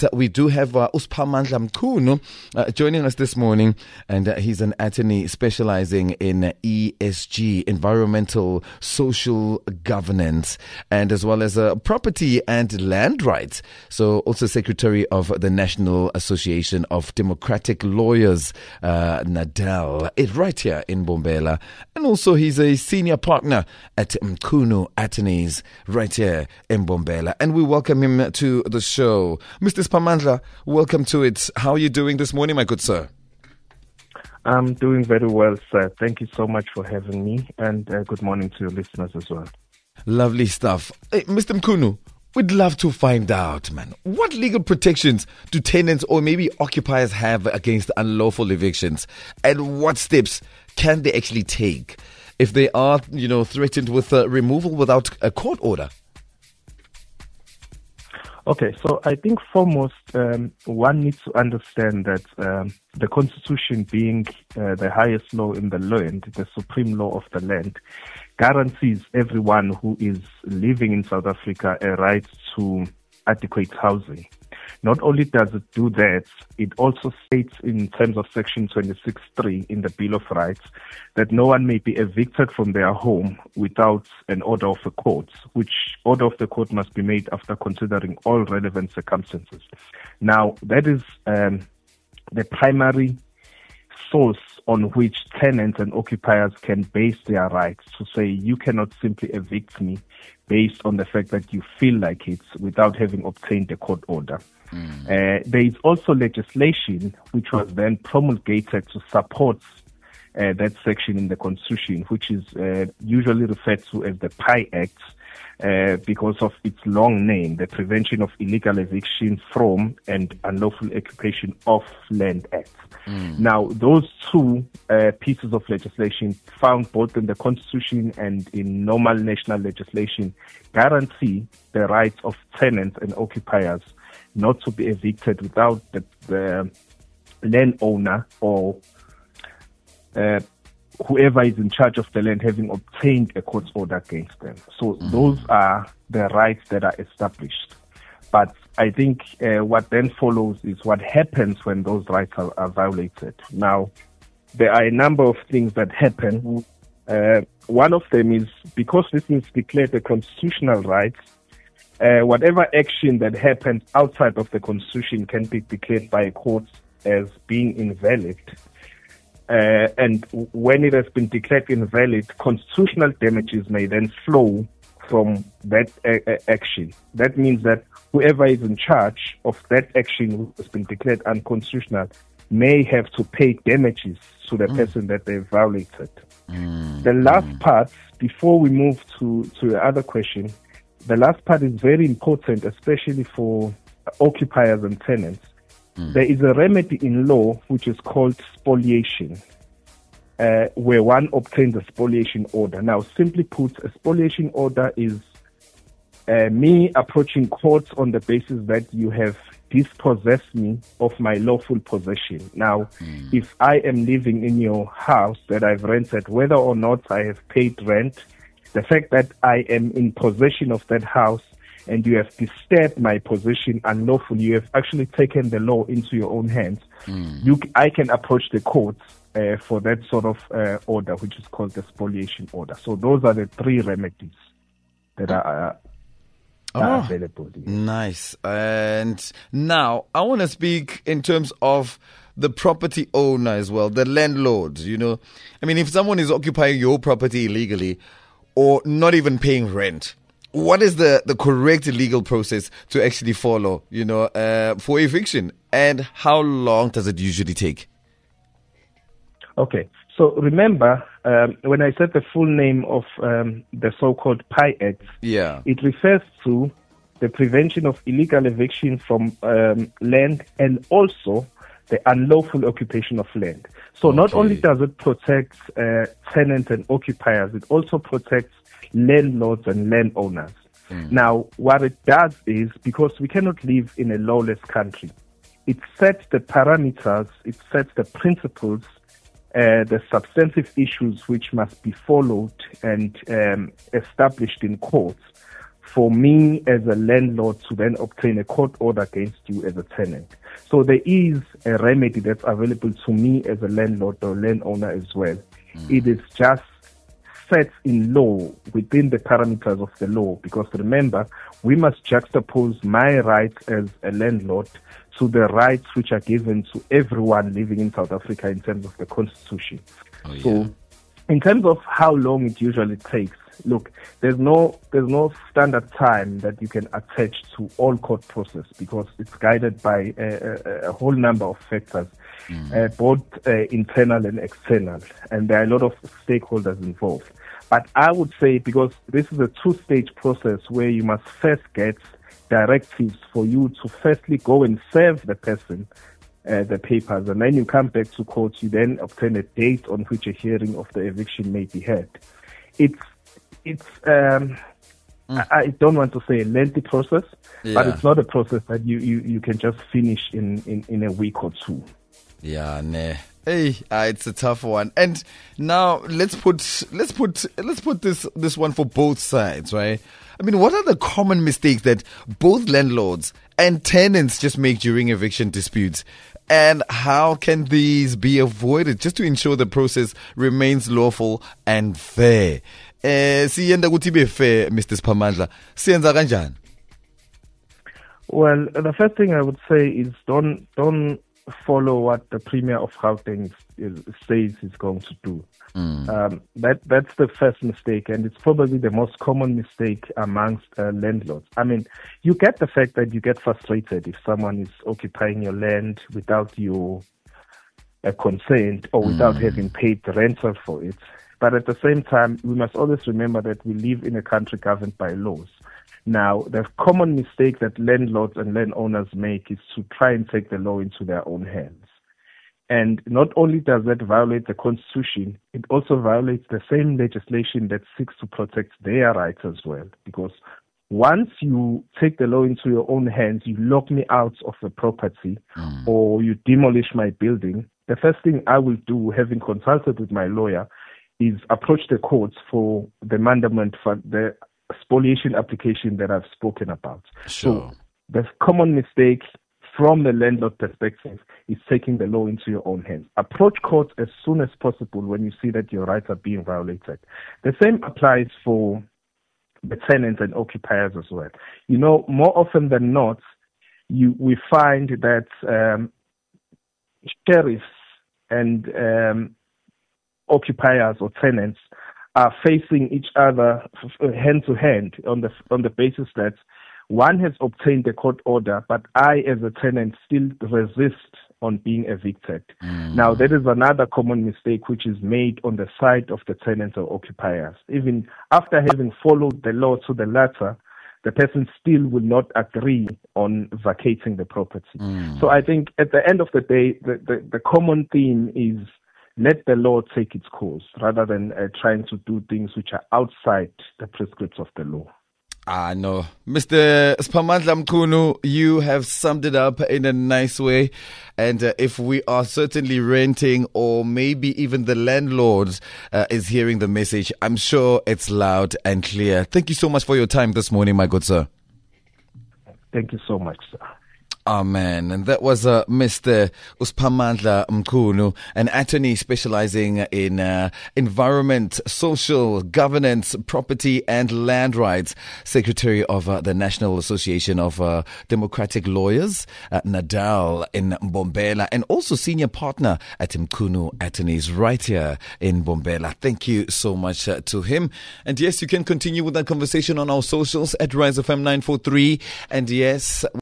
We do have Usphamandla Mchunu joining us this morning, and he's an attorney specializing in ESG, environmental social governance, and as well as property and land rights. So also secretary of the National Association of Democratic Lawyers, NADEL, right here in Mbombela. And also he's a senior partner at Mchunu Attorneys right here in Mbombela. And we welcome him to the show. Mr. Usphamandla, welcome to it. How are you doing this morning, my good sir? I'm doing very well, sir. Thank you so much for having me, and good morning to your listeners as well. Lovely stuff. Hey, Mr. Mchunu, we'd love to find out, man, what legal protections do tenants or maybe occupiers have against unlawful evictions, and what steps can they actually take if they are, threatened with removal without a court order? Okay, so I think foremost, one needs to understand that the Constitution, being the highest law in the land, the supreme law of the land, guarantees everyone who is living in South Africa a right to adequate housing. Not only does it do that, it also states in terms of Section 26.3 in the Bill of Rights that no one may be evicted from their home without an order of the court, which order of the court must be made after considering all relevant circumstances. Now, that is the primary source on which tenants and occupiers can base their rights, to say you cannot simply evict me based on the fact that you feel like it without having obtained a court order. There is also legislation which was then promulgated to support that section in the Constitution, which is usually referred to as the PI Act, because of its long name, the Prevention of Illegal Eviction from and Unlawful Occupation of Land Act. Now, those two pieces of legislation, found both in the Constitution and in normal national legislation, guarantee the rights of tenants and occupiers not to be evicted without the landowner or whoever is in charge of the land having obtained a court order against them. So those are the rights that are established. But I think what then follows is what happens when those rights are violated. Now, there are a number of things that happen. One of them is, because this is declared a constitutional right, whatever action that happens outside of the Constitution can be declared by a court as being invalid. And when it has been declared invalid, constitutional damages may then flow from that action. That means that whoever is in charge of that action who has been declared unconstitutional may have to pay damages to the person that they violated. The last part, before we move to the other question, the last part is very important, especially for occupiers and tenants. There is a remedy in law which is called spoliation, where one obtains a spoliation order. Now, simply put, a spoliation order is me approaching court on the basis that you have dispossessed me of my lawful possession. Now, if I am living in your house that I've rented, whether or not I have paid rent, the fact that I am in possession of that house and you have disturbed my possession unlawfully, you have actually taken the law into your own hands, I can approach the courts for that sort of order, which is called the spoliation order. So those are the three remedies that are available. Nice. And now I want to speak in terms of the property owner as well, the landlord. I mean, if someone is occupying your property illegally or not even paying rent, what is the correct legal process to actually follow, for eviction, and how long does it usually take? Okay, so remember, when I said the full name of the so-called PI Act, it refers to the Prevention of Illegal Eviction from Land and also the unlawful occupation of land. So not only does it protect tenants and occupiers, it also protects landlords and landowners. Now, what it does is, because we cannot live in a lawless country, it sets the parameters, it sets the principles, the substantive issues which must be followed and established in courts for me as a landlord to then obtain a court order against you as a tenant. So there is a remedy that's available to me as a landlord or landowner as well. It is just set in law within the parameters of the law, because remember, we must juxtapose my rights as a landlord to the rights which are given to everyone living in South Africa in terms of the Constitution. Oh, yeah. So in terms of how long it usually takes, look, there's no standard time that you can attach to all court process, because it's guided by a whole number of factors, both internal and external, and there are a lot of stakeholders involved. But I would say, because this is a two-stage process where you must first get directives for you to firstly go and serve the person the papers, and then you come back to court, you then obtain a date on which a hearing of the eviction may be held. I don't want to say a lengthy process, but it's not a process that you can just finish in a week or two. Yeah, nah. Hey, it's a tough one. And now let's put this one for both sides, right? I mean, what are the common mistakes that both landlords and tenants just make during eviction disputes? And how can these be avoided just to ensure the process remains lawful and fair? Siyenda ukuthi be fair, Mr. Siphamandla. Siyenza kanjani? Well, the first thing I would say is don't follow what the Premier of Gauteng says he's going to do. That's the first mistake, and it's probably the most common mistake amongst landlords. I mean, you get the fact that you get frustrated if someone is occupying your land without your consent or without having paid the rental for it. But at the same time, we must always remember that we live in a country governed by laws. Now, the common mistake that landlords and landowners make is to try and take the law into their own hands. And not only does that violate the Constitution, it also violates the same legislation that seeks to protect their rights as well. Because once you take the law into your own hands, you lock me out of the property or you demolish my building, the first thing I will do, having consulted with my lawyer, is approach the courts for the mandament for the spoliation application that I've spoken about. Sure. So the common mistake from the landlord perspective is taking the law into your own hands. Approach courts as soon as possible when you see that your rights are being violated. The same applies for the tenants and occupiers as well. You know, more often than not, we find that sheriffs and occupiers or tenants are facing each other hand to hand on the basis that one has obtained a court order, but I, as a tenant, still resist on being evicted. Now, that is another common mistake which is made on the side of the tenants or occupiers. Even after having followed the law to the letter, the person still will not agree on vacating the property. So I think at the end of the day, the common theme is let the law take its course rather than trying to do things which are outside the prescripts of the law. No. Mr. Siphamandla Mchunu, you have summed it up in a nice way. And if we are certainly renting, or maybe even the landlord is hearing the message, I'm sure it's loud and clear. Thank you so much for your time this morning, my good sir. Thank you so much, sir. Amen. And that was Mr. Siphamandla Mchunu, an attorney specializing in environment, social governance, property and land rights, secretary of the National Association of Democratic Lawyers, NADAL in Mbombela, and also senior partner at Mchunu Attorneys right here in Mbombela. Thank you so much to him. And yes, you can continue with that conversation on our socials at Rise FM 943. And yes,